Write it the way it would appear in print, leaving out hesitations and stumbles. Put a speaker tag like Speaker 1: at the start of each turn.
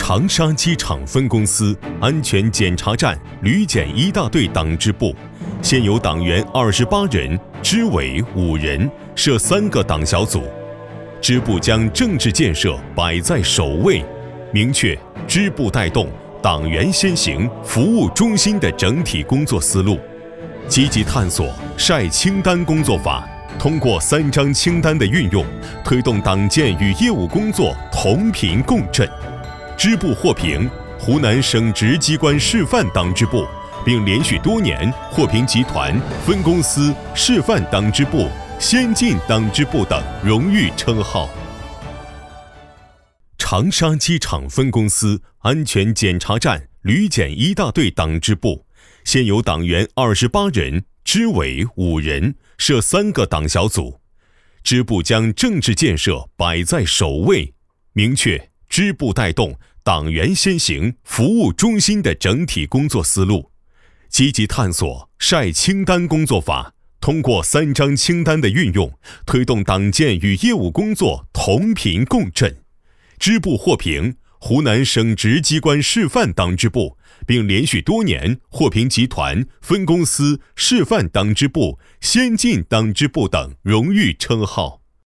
Speaker 1: 长沙机场分公司安全检查站旅检一大队党支部，现有党员28人，支委5人，设3个党小组。支部将政治建设摆在首位，明确支部带动、党员先行、服务中心的整体工作思路，积极探索晒清单工作法，通过3张清单的运用，推动党建与业务工作同频共振。支部获评湖南省直机关示范党支部，并连续多年获评集团、分公司示范党支部、先进党支部等荣誉称号。长沙机场分公司安全检查站旅检一大队党支部，现有党员28人，支委5人，设3个党小组。支部将政治建设摆在首位，明确支部带动、党员先行、服务中心的整体工作思路，积极探索晒清单工作法，通过3张清单的运用，推动党建与业务工作同频共振。支部获评湖南省直机关示范党支部，并连续多年获评集团、分公司示范党支部、先进党支部等荣誉称号。